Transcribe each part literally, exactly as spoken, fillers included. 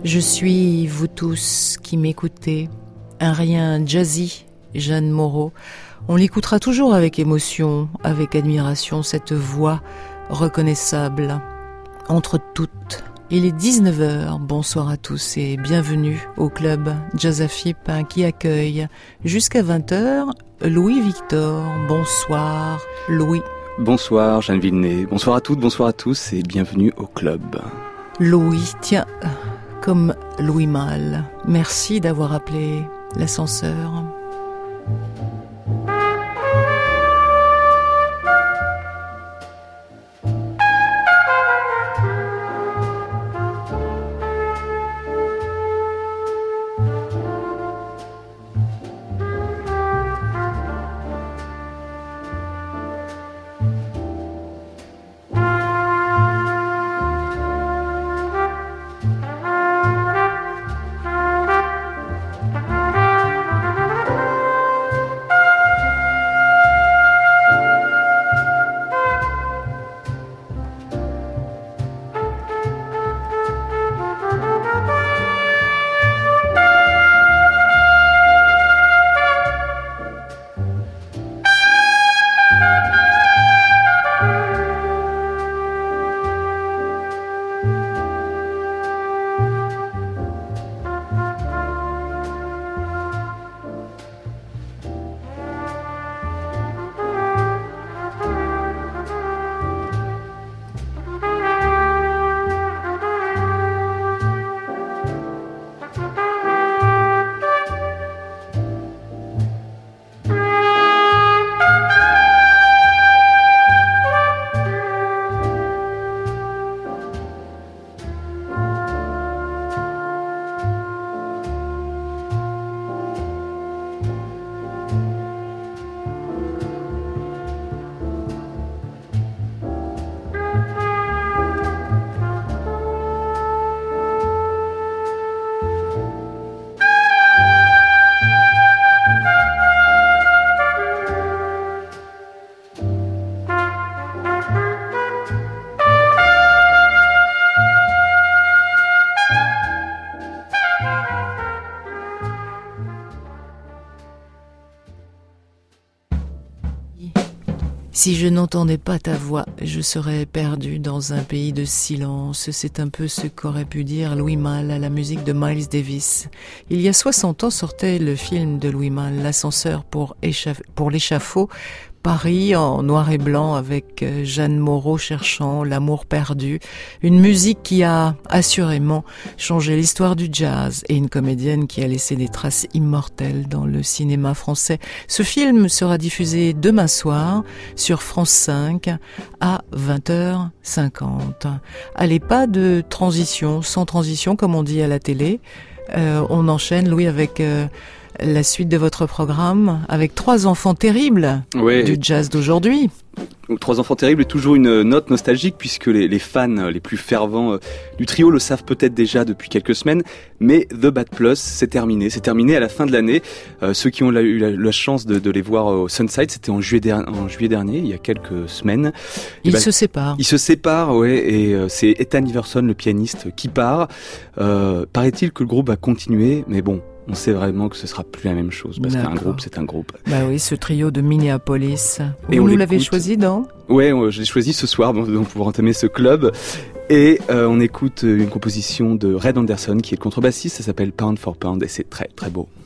Je suis, vous tous qui m'écoutez, un rien jazzy, Jeanne Moreau. On l'écoutera toujours avec émotion, avec admiration, cette voix reconnaissable entre toutes. Il est dix-neuf heures, bonsoir à tous et bienvenue au club Jazzafip qui accueille jusqu'à vingt heures Louis Victor. Bonsoir Louis. Bonsoir Jeanne Villeneuve, bonsoir à toutes, bonsoir à tous et bienvenue au club. Louis, tiens, comme Louis Malle, merci d'avoir appelé l'ascenseur. Si je n'entendais pas ta voix, je serais perdu dans un pays de silence. C'est un peu ce qu'aurait pu dire Louis Malle à la musique de Miles Davis. Il y a soixante ans sortait le film de Louis Malle, L'ascenseur pour, échaff- pour l'échafaud, Paris en noir et blanc avec Jeanne Moreau cherchant l'amour perdu. Une musique qui a assurément changé l'histoire du jazz et une comédienne qui a laissé des traces immortelles dans le cinéma français. Ce film sera diffusé demain soir sur France cinq à vingt heures cinquante. Allez, pas de transition, sans transition comme on dit à la télé. Euh, on enchaîne, Louis, avec... Euh, la suite de votre programme avec trois enfants terribles ouais. du jazz d'aujourd'hui. Trois enfants terribles est toujours une note nostalgique puisque les, les fans les plus fervents du trio le savent peut-être déjà depuis quelques semaines, mais The Bad Plus, c'est terminé. C'est terminé à la fin de l'année. Euh, ceux qui ont la, eu la, la chance de, de les voir au Sunside, c'était en juillet, der- en juillet dernier, il y a quelques semaines. Ils ben, se séparent. Ils se séparent, ouais, et euh, c'est Ethan Iverson, le pianiste, qui part. Euh, paraît-il que le groupe va continuer, mais bon, on sait vraiment que ce sera plus la même chose parce D'accord. qu'un groupe, c'est un groupe. Bah oui, ce trio de Minneapolis. Et vous nous l'avez choisi, non ? Ouais, je l'ai choisi ce soir donc pour entamer ce club. Et euh, on écoute une composition de Red Anderson qui est le contrebassiste. Ça s'appelle Pound for Pound et c'est très très beau.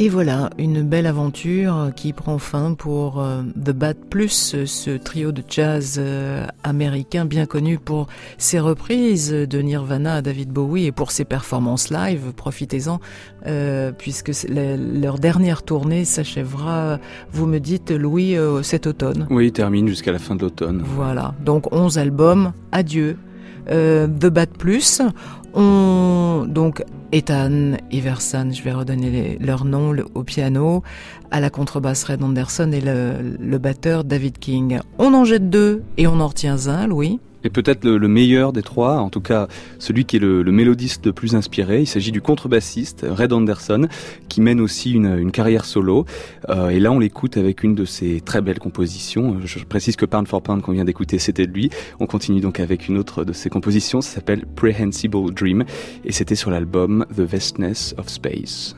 Et voilà, une belle aventure qui prend fin pour euh, The Bad Plus, ce trio de jazz euh, américain bien connu pour ses reprises de Nirvana à David Bowie et pour ses performances live. Profitez-en, euh, puisque la, leur dernière tournée s'achèvera, vous me dites, Louis, euh, cet automne. Oui, il termine jusqu'à la fin de l'automne. Voilà, donc onze albums, adieu. Euh, The Bad Plus, on donc Ethan Iverson, je vais redonner les, leur nom, le, au piano, à la contrebasse Red Anderson et le, le batteur David King. On en jette deux et on en retient un, Louis. Et peut-être le, le meilleur des trois, en tout cas celui qui est le, le mélodiste le plus inspiré. Il s'agit du contrebassiste Red Anderson, qui mène aussi une, une carrière solo. Euh, et là, on l'écoute avec une de ses très belles compositions. Je, je précise que Pound for Pound qu'on vient d'écouter, c'était de lui. On continue donc avec une autre de ses compositions. Ça s'appelle Prehensible Dream, et c'était sur l'album The Vastness of Space.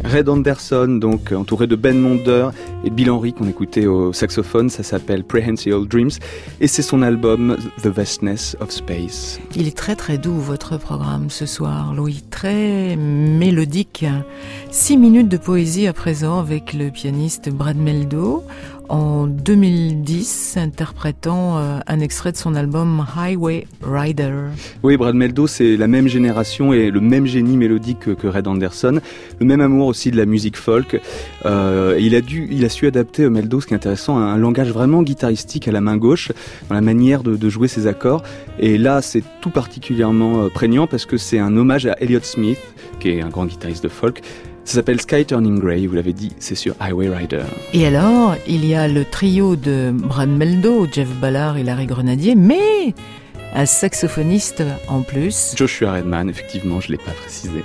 Red Anderson, donc entouré de Ben Monder et Bill Henry qu'on écoutait au saxophone, ça s'appelle Prehensile Dreams et c'est son album The Vastness of Space. Il est très très doux votre programme ce soir, Louis, très mélodique. Six minutes de poésie à présent avec le pianiste Brad Mehldau en deux mille dix, interprétant euh, un extrait de son album Highway Rider. Oui, Brad Mehldau, c'est la même génération et le même génie mélodique que, que Red Anderson, le même amour aussi de la musique folk. Euh, il a dû, il a su adapter Mehldau, ce qui est intéressant, un, un langage vraiment guitaristique à la main gauche, dans la manière de, de jouer ses accords. Et là, c'est tout particulièrement euh, prégnant parce que c'est un hommage à Elliott Smith, qui est un grand guitariste de folk. Ça s'appelle Sky Turning Grey, vous l'avez dit, c'est sur Highway Rider. Et alors, il y a le trio de Brad Mehldau, Jeff Ballard et Larry Grenadier, mais un saxophoniste en plus. Joshua Redman, effectivement, je ne l'ai pas précisé.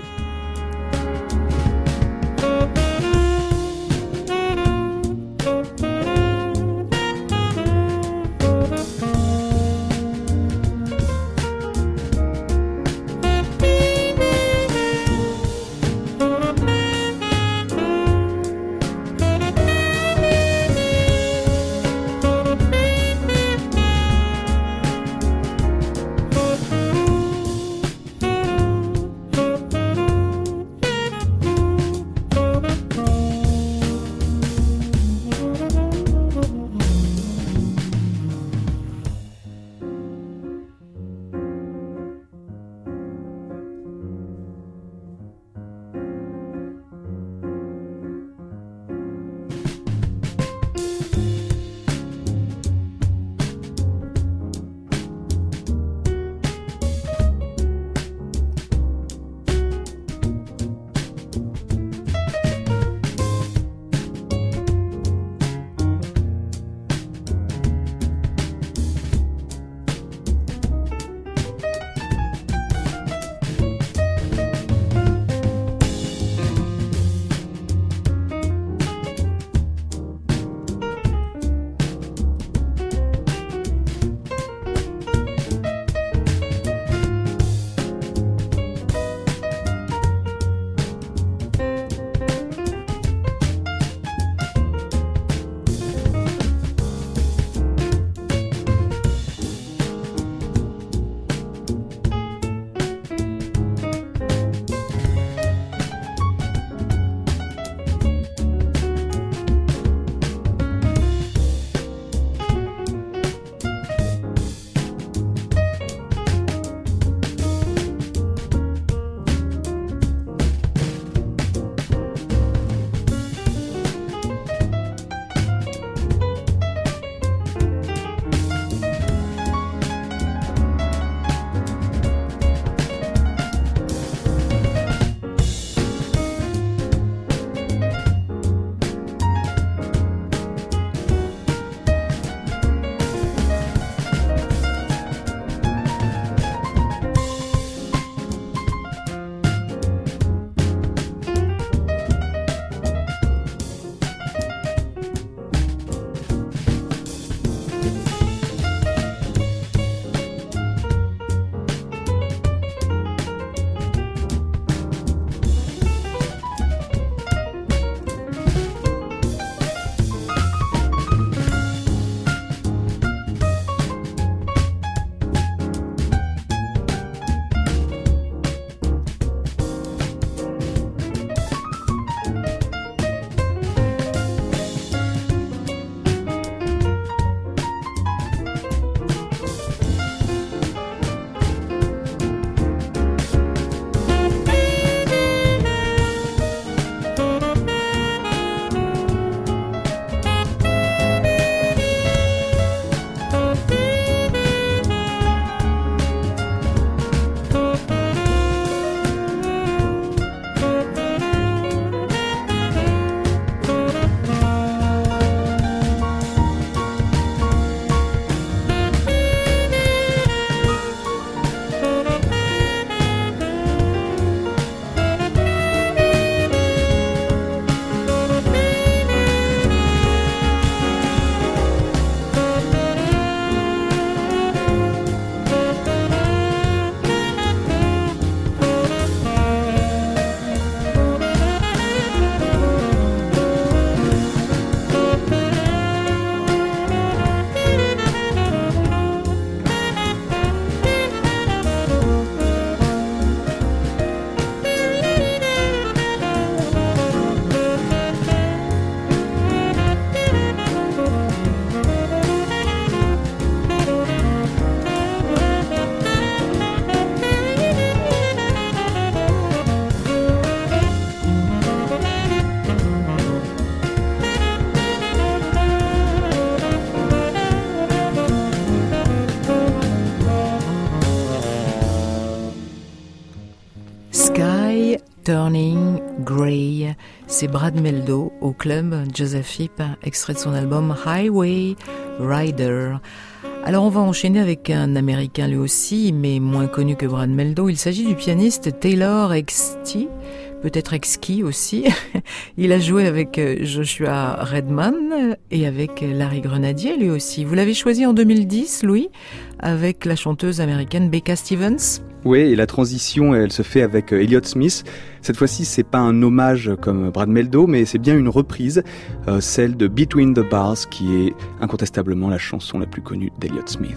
Turning Grey. C'est Brad Mehldau au club Joseph Heap, extrait de son album Highway Rider. Alors on va enchaîner avec un Américain lui aussi, mais moins connu que Brad Mehldau. Il s'agit du pianiste Taylor Extie, peut-être Exquis aussi. Il a joué avec Joshua Redman et avec Larry Grenadier lui aussi. Vous l'avez choisi en deux mille dix, Louis, avec la chanteuse américaine Becca Stevens. Oui, et la transition, elle se fait avec Elliott Smith. Cette fois-ci, c'est pas un hommage comme Brad Mehldau, mais c'est bien une reprise, euh, celle de Between the Bars, qui est incontestablement la chanson la plus connue d'Elliott Smith.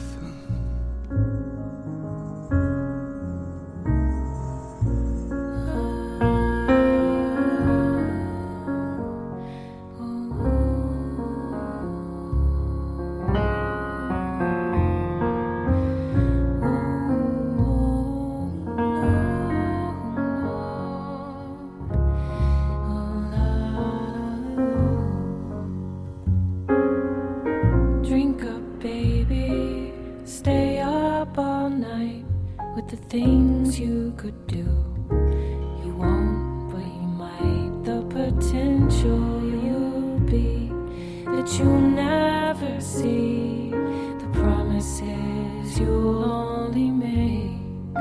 Things you could do, you won't, but you might. The potential you'll be that you'll never see, the promises you'll only make.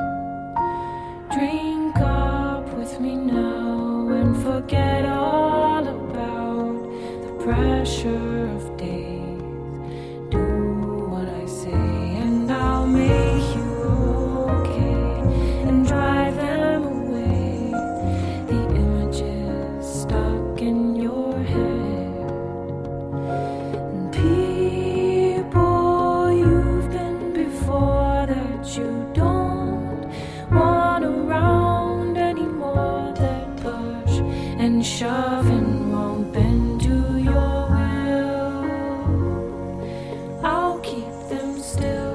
Drink up with me now and forget all about the pressure of days. Do what I say and I'll make you drive them away, the images stuck in your head. And people you've been before that you don't want around anymore, that push and shove and won't bend to your will. I'll keep them still.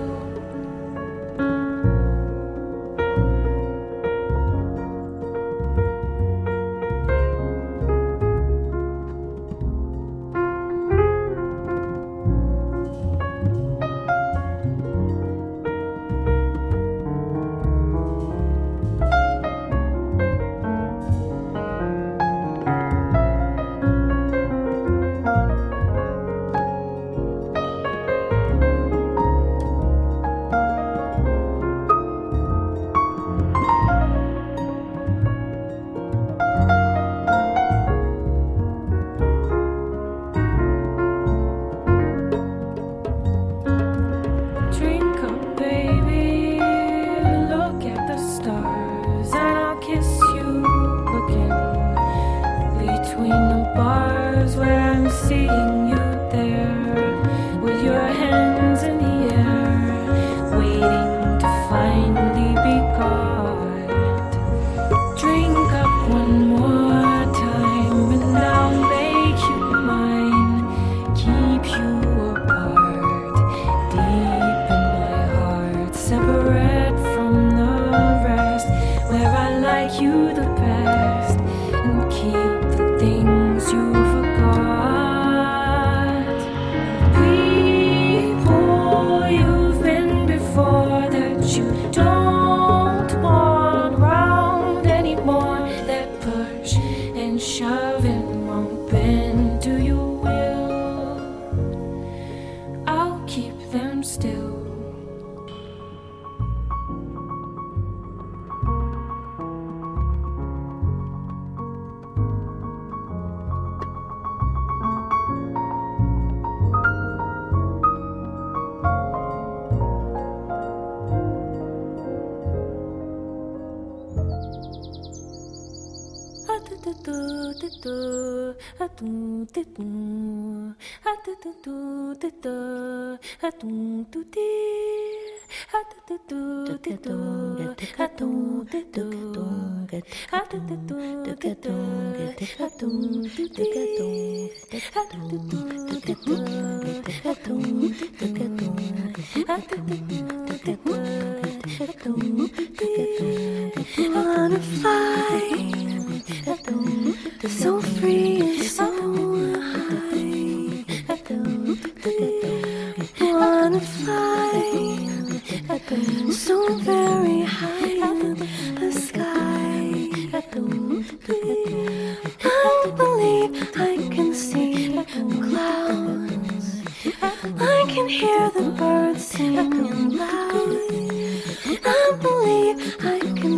Wanna fly, so free and so high. Wanna fly, so very high in the sky.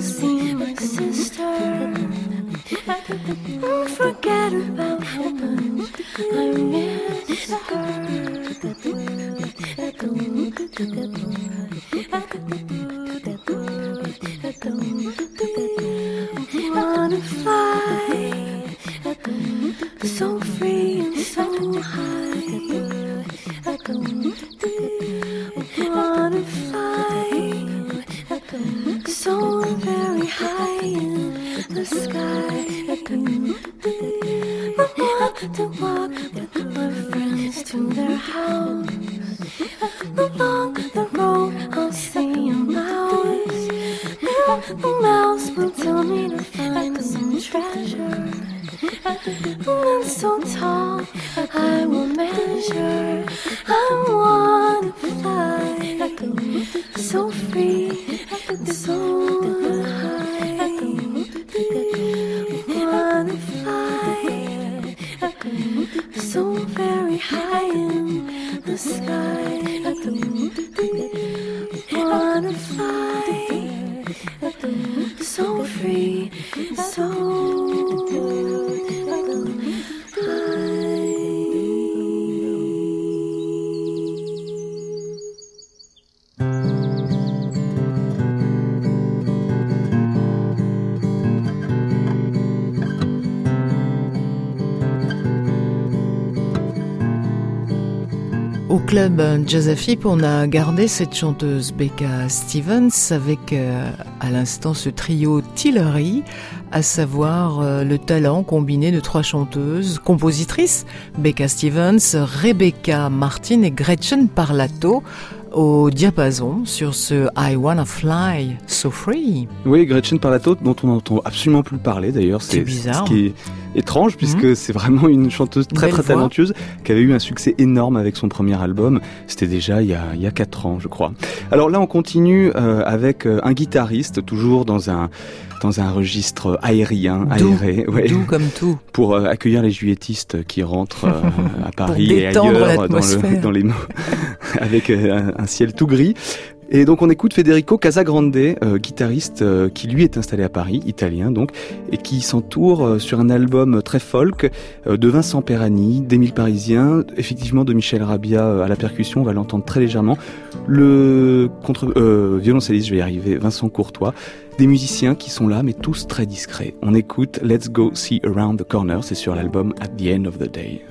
see my sister and forget about heaven. I miss her. Wanna fly so free and so high. Wanna fly so very high in the sky. I want to walk with my friends to their house. Along the road I'll see a mouse. The mouse will tell me to find some treasure. And so tall I will measure. I wanna fly so free, so high. Wanna fly so very high in the sky. Wanna fly so free, so high. Au club Jazz Afip, on a gardé cette chanteuse Becca Stevens avec euh, à l'instant ce trio Tillery, à savoir euh, le talent combiné de trois chanteuses, compositrices, Becca Stevens, Rebecca Martin et Gretchen Parlato, au diapason sur ce I Wanna Fly So Free. Oui, Gretchen Parlato, dont on n'entend absolument plus parler d'ailleurs. C'est, c'est bizarre. Ce qui est étrange, puisque mmh. c'est vraiment une chanteuse très Belle très voix. talentueuse, qui avait eu un succès énorme avec son premier album. C'était déjà il y a, il y a quatre ans, je crois. Alors là, on continue euh, avec euh, un guitariste, toujours dans un dans un registre aérien, doux, aéré, ouais, doux comme tout, pour euh, accueillir les juilletistes qui rentrent euh, à Paris pour et ailleurs dans, le, dans les avec euh, un, un ciel tout gris. Et donc on écoute Federico Casagrande, euh, guitariste euh, qui lui est installé à Paris, italien donc, et qui s'entoure euh, sur un album très folk euh, de Vincent Perani, d'Émile Parisien, effectivement de Michel Rabia euh, à la percussion, on va l'entendre très légèrement, le contre euh, violoncelliste, je vais y arriver, Vincent Courtois, des musiciens qui sont là mais tous très discrets. On écoute Let's Go See Around the Corner, c'est sur l'album At the End of the Day.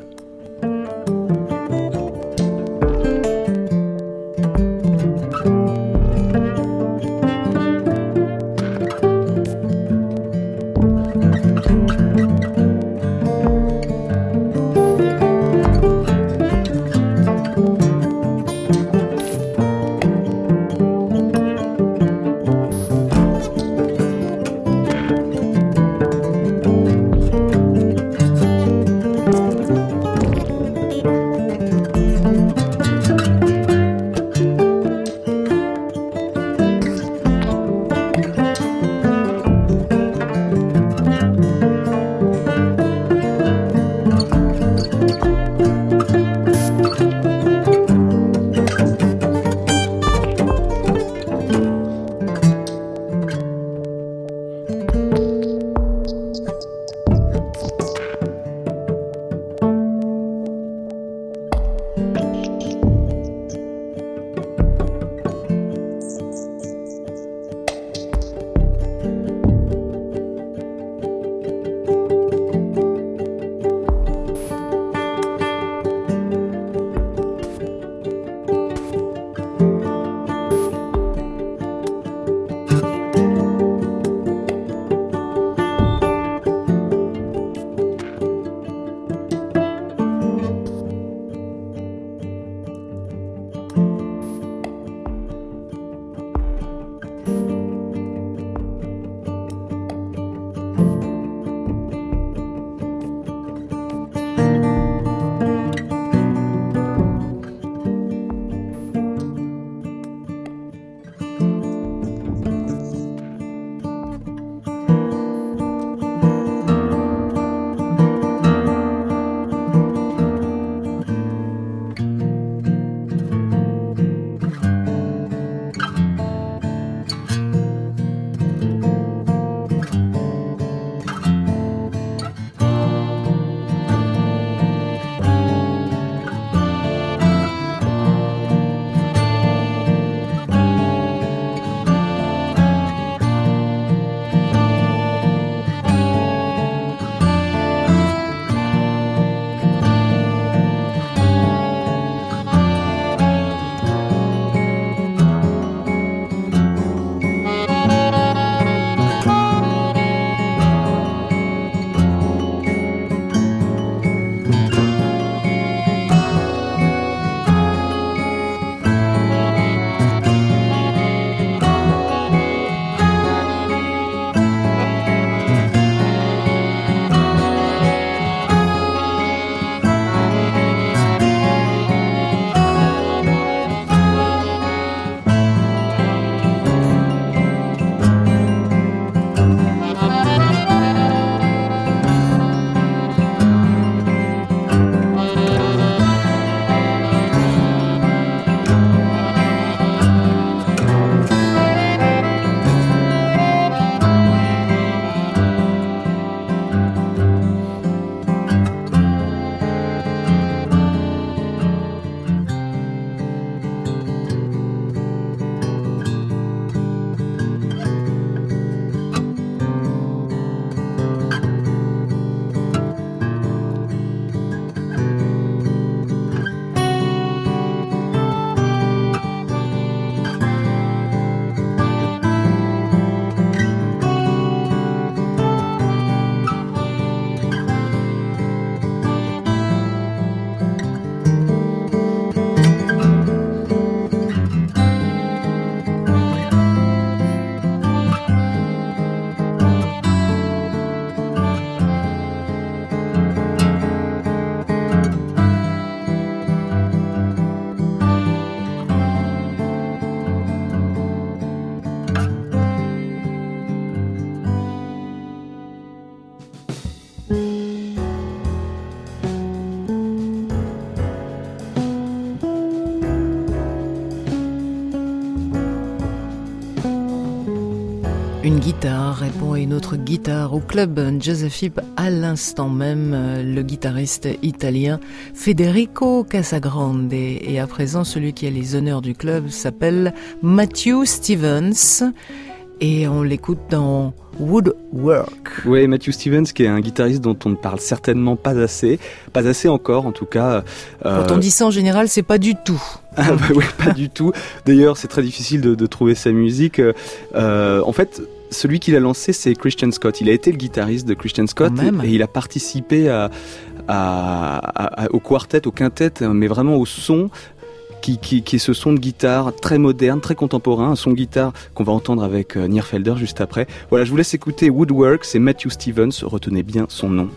Une guitare répond à une autre guitare au club Josephip à l'instant même, le guitariste italien Federico Casagrande. Et à présent, celui qui a les honneurs du club s'appelle Matthew Stevens et on l'écoute dans Woodwork. Oui, Matthew Stevens, qui est un guitariste dont on ne parle certainement pas assez, pas assez encore en tout cas. Euh... Quand on dit ça en général, c'est pas du tout. Ah bah oui, pas du tout. D'ailleurs, c'est très difficile de, de trouver sa musique. Euh, en fait, celui qui l'a lancé, c'est Christian Scott. Il a été le guitariste de Christian Scott et, et il a participé à, à, à, à, au quartet, au quintet, mais vraiment au son. Qui, qui, qui est ce son de guitare très moderne, très contemporain, un son de guitare qu'on va entendre avec euh, Nierfelder juste après. Voilà, je vous laisse écouter Woodwork, c'est Matthew Stevens, retenez bien son nom.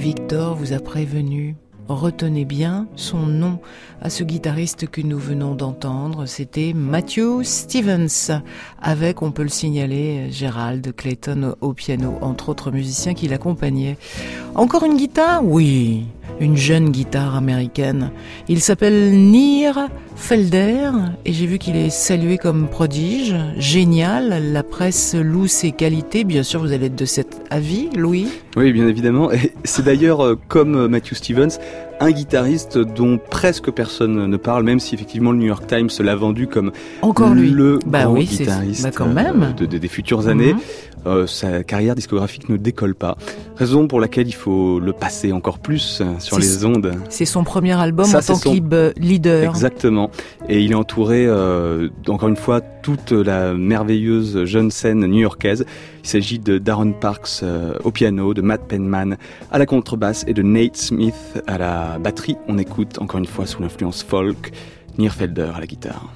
Victor vous a prévenu. Retenez bien son nom à ce guitariste que nous venons d'entendre. C'était Matthew Stevens, avec, on peut le signaler, Gerald Clayton au piano, entre autres musiciens qui l'accompagnaient. Encore une guitare ? Oui, une jeune guitare américaine. Il s'appelle Nir Felder et j'ai vu qu'il est salué comme prodige, génial. La presse loue ses qualités. Bien sûr, vous allez être de cet avis, Louis ? Oui, bien évidemment. Et c'est d'ailleurs, euh, comme Matthew Stevens, un guitariste dont presque personne ne parle, même si effectivement le New York Times l'a vendu comme Encore lui. le bah grand oui, guitariste bah quand même. de, de, des futures années. Mm-hmm. Euh, sa carrière discographique ne décolle pas. Raison pour laquelle il faut le passer encore plus sur c'est les ondes. C'est son premier album Ça, en tant son... que leader. Exactement. Et il est entouré, euh, encore une fois, toute la merveilleuse jeune scène new-yorkaise. Il s'agit de Darren Parks euh, au piano, de Matt Penman à la contrebasse et de Nate Smith à la batterie. On écoute encore une fois sous l'influence folk, Nir Felder à la guitare.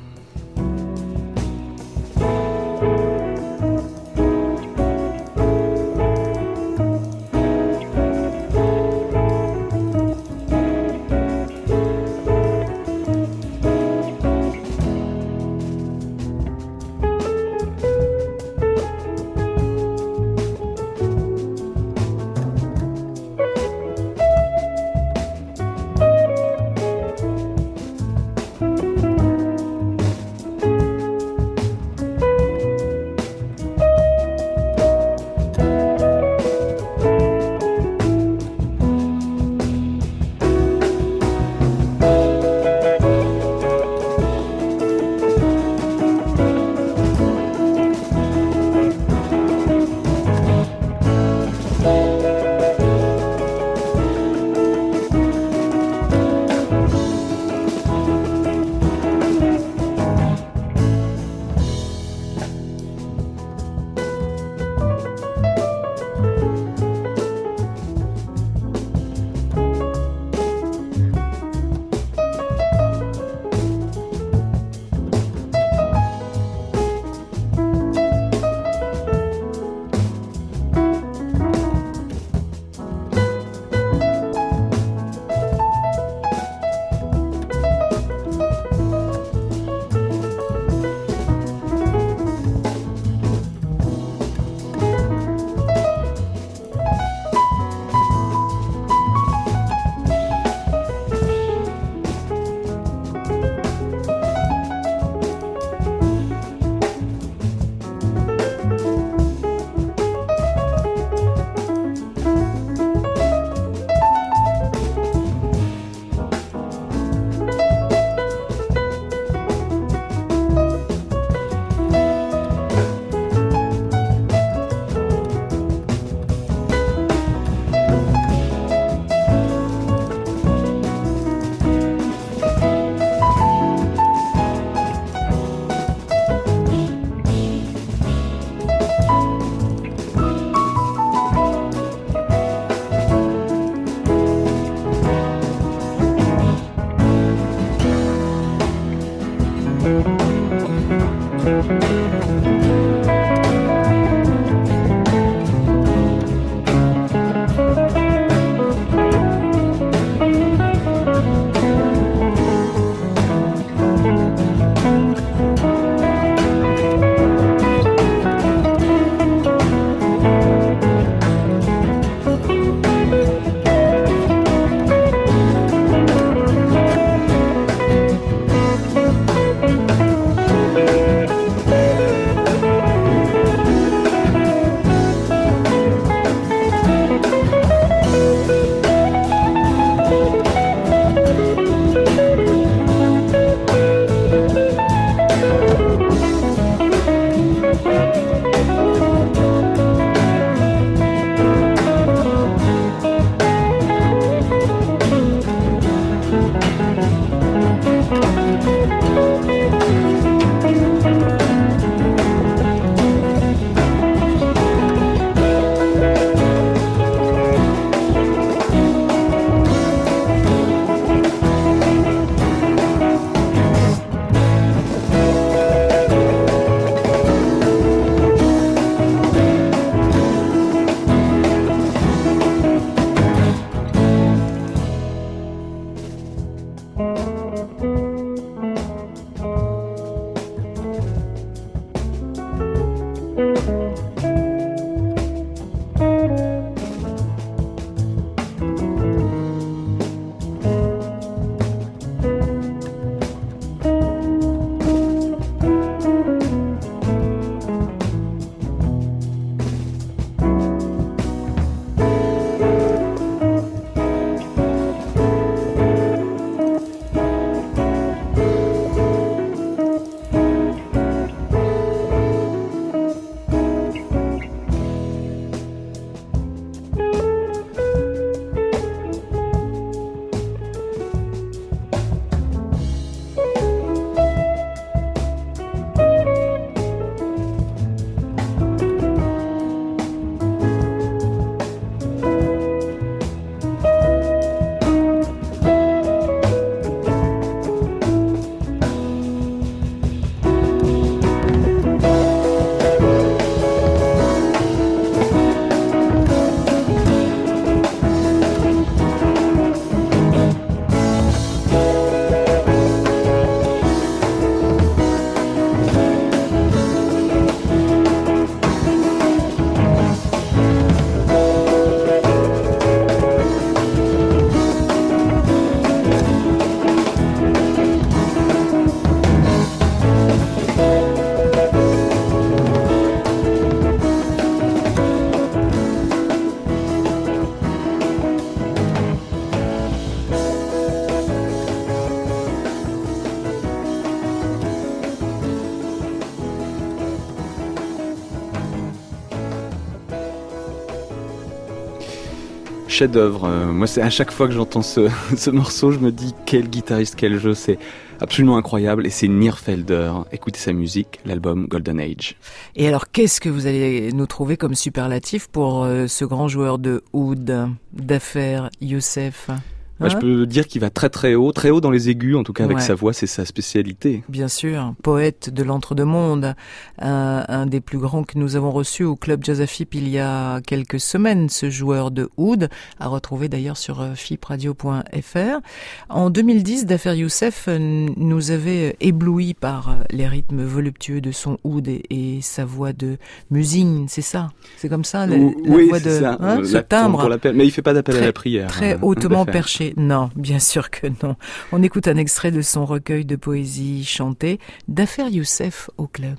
chef-d'œuvre. Euh, moi, c'est à chaque fois que j'entends ce, ce morceau, je me dis quel guitariste, quel jeu, c'est absolument incroyable. Et c'est Nir Felder. Écoutez sa musique, l'album Golden Age. Et alors, qu'est-ce que vous allez nous trouver comme superlatif pour euh, ce grand joueur de oud, d'affaires, Youssef? Bah, je peux dire qu'il va très très haut, très haut dans les aigus, en tout cas avec Ouais. sa voix, c'est sa spécialité. Bien sûr, poète de l'entre-deux-mondes, un, un des plus grands que nous avons reçus au Club Jazz à F I P il y a quelques semaines, ce joueur de oud, à retrouver d'ailleurs sur fipradio point f r. En deux mille dix, Dafer Youssef nous avait éblouis par les rythmes voluptueux de son oud et, et sa voix de muezzin, c'est ça? C'est comme ça, la, Ou, la oui, voix c'est de ça. hein, Euh, ce la- timbre. pour l'appel. Mais il fait pas d'appel Très- à la prière. Très hein, hautement Dafer. perché. Non, bien sûr que non. On écoute un extrait de son recueil de poésie chantée, Dafer Youssef au club.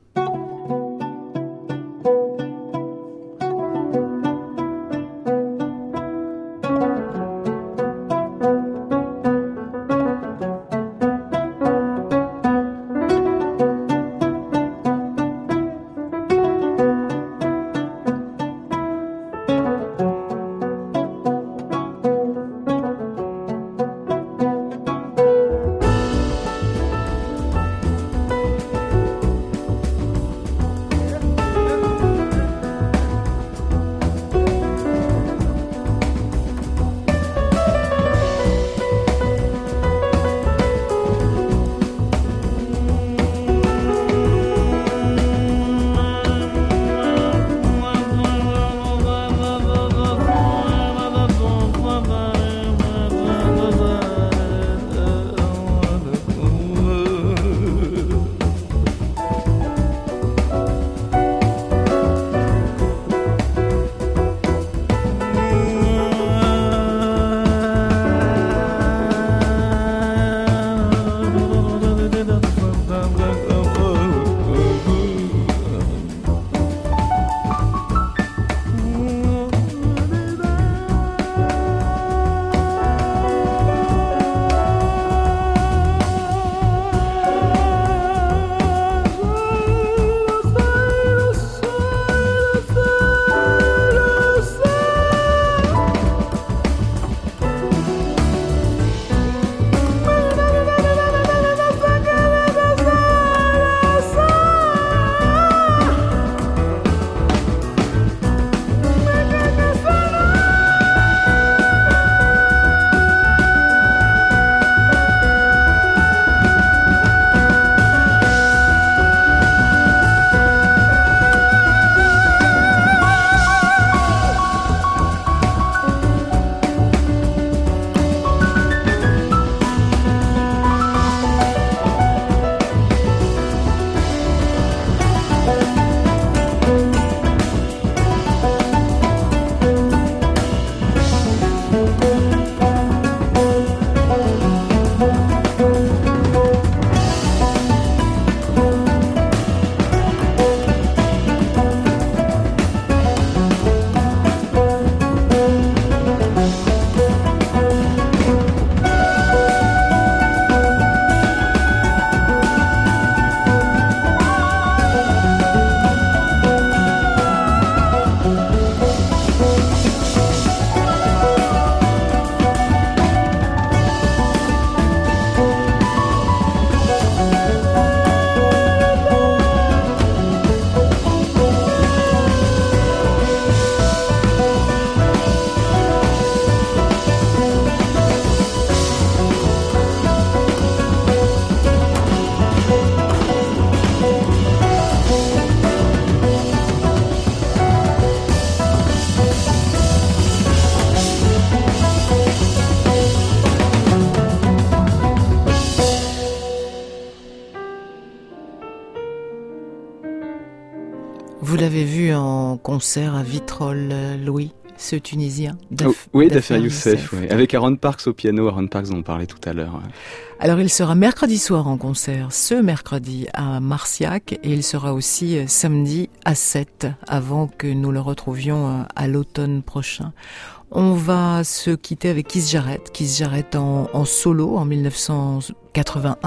Vous l'avez vu en concert à Vitrolles, Louis, ce Tunisien. Daf, oh, oui, Dafer Youssef, oui. Avec Aaron Parks au piano. Aaron Parks, on en parlait tout à l'heure. Alors, il sera mercredi soir en concert, ce mercredi à Marciac, et il sera aussi samedi à Sète, avant que nous le retrouvions à l'automne prochain. On va se quitter avec Keith Jarrett, Keith Jarrett en, en solo en mille neuf cent quatre-vingt-un.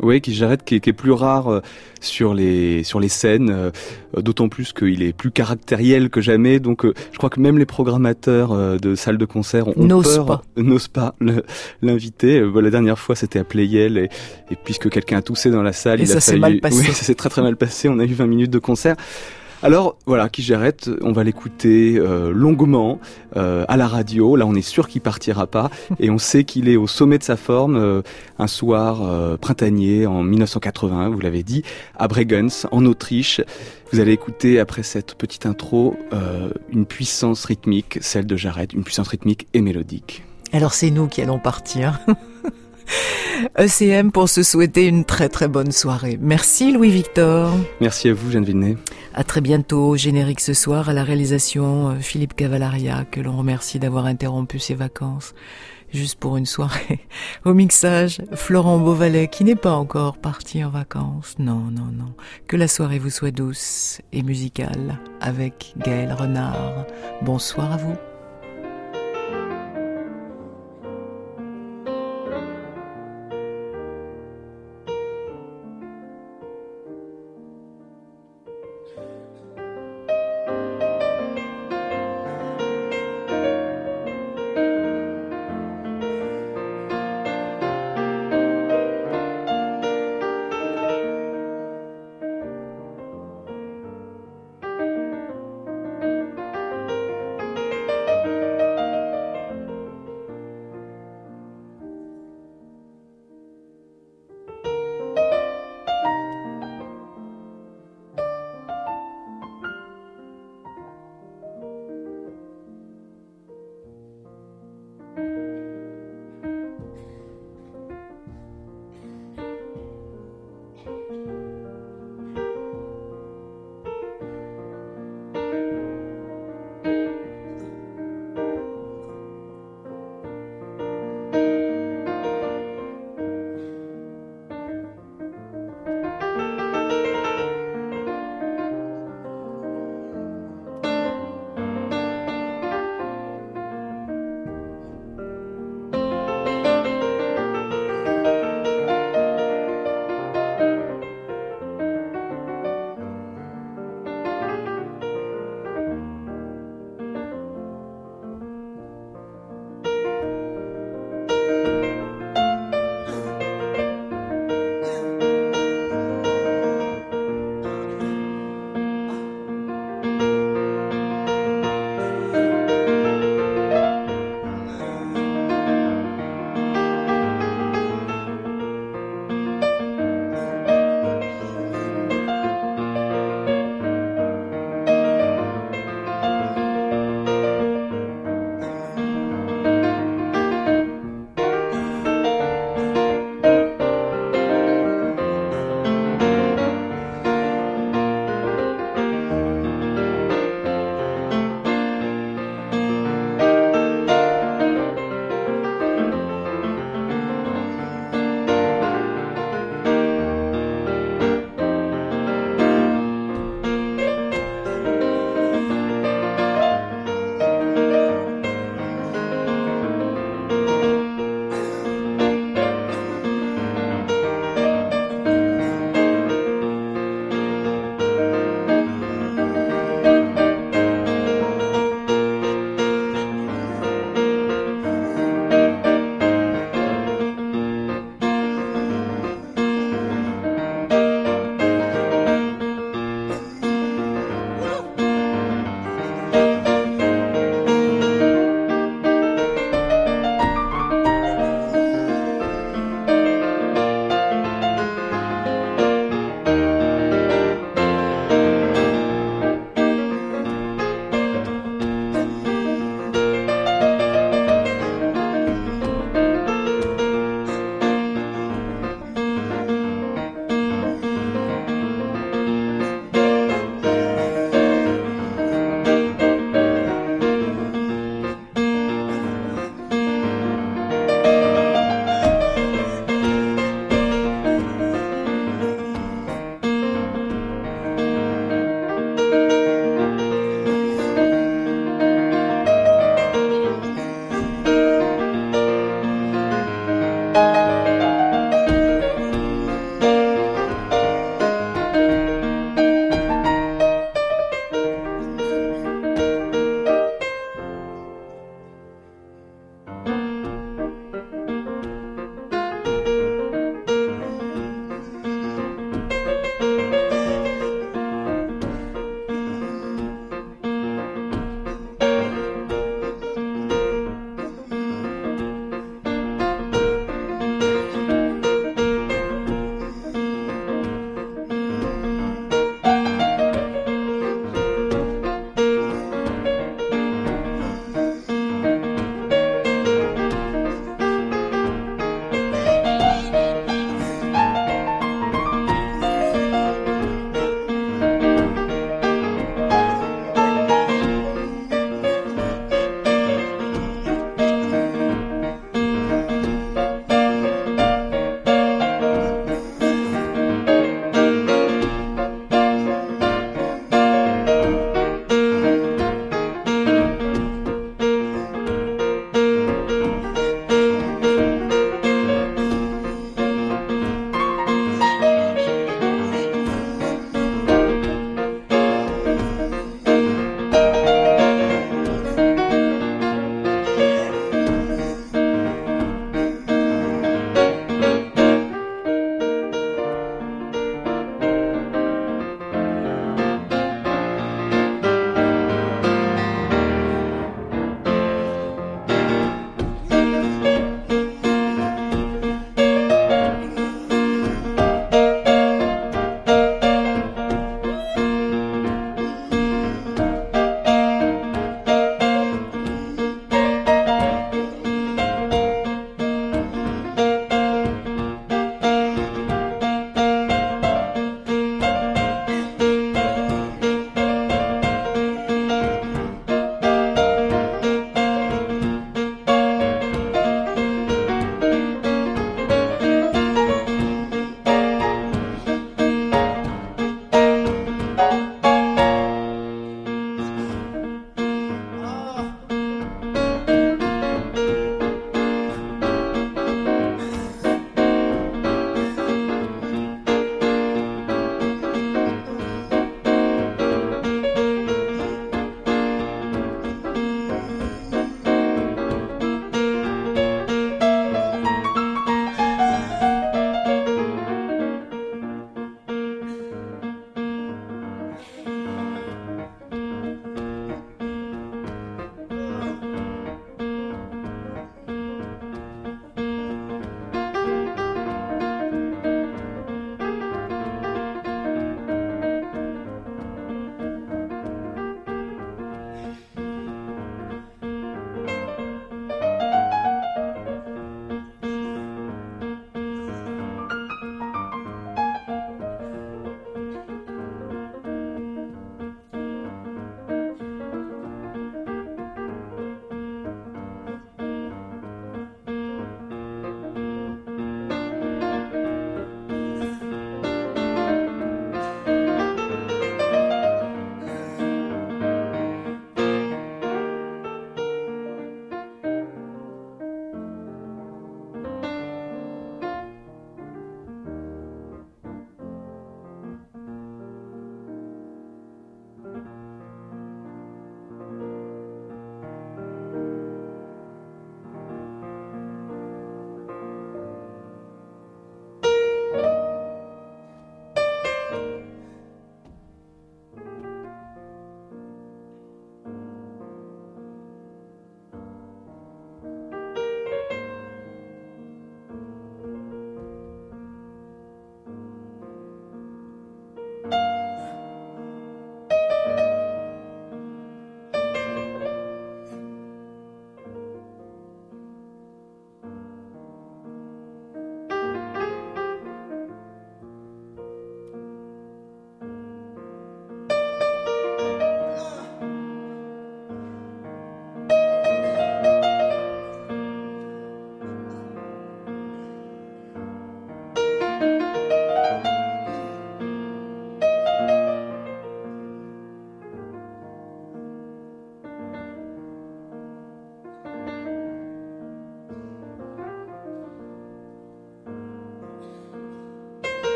Oui, Keith Jarrett qui est, qui est plus rare euh, sur les sur les scènes, euh, d'autant plus qu'il est plus caractériel que jamais. Donc, euh, je crois que même les programmateurs euh, de salles de concert ont, ont n'ose peur, pas, euh, n'osent pas le, l'inviter. Euh, la dernière fois, c'était à Playel et, et puisque quelqu'un a toussé dans la salle, et il ça a s'est fallu. mal passé. Oui, ça s'est très très mal passé. On a eu vingt minutes de concert. Alors voilà, Keith Jarrett, on va l'écouter euh, longuement euh, à la radio. Là, on est sûr qu'il partira pas et on sait qu'il est au sommet de sa forme. Euh, un soir euh, printanier en dix-neuf cent quatre-vingt, vous l'avez dit, à Bregenz, en Autriche. Vous allez écouter après cette petite intro euh, une puissance rythmique, celle de Jarrett, une puissance rythmique et mélodique. Alors c'est nous qui allons partir. E C M pour se souhaiter une très très bonne soirée. Merci Louis-Victor. Merci à vous, Jeanne Villeneuve. À très bientôt. Générique ce soir à la réalisation Philippe Cavalaria, que l'on remercie d'avoir interrompu ses vacances juste pour une soirée. Au mixage, Florent Beauvalet, qui n'est pas encore parti en vacances. Non, non, non. Que la soirée vous soit douce et musicale avec Gaël Renard. Bonsoir à vous.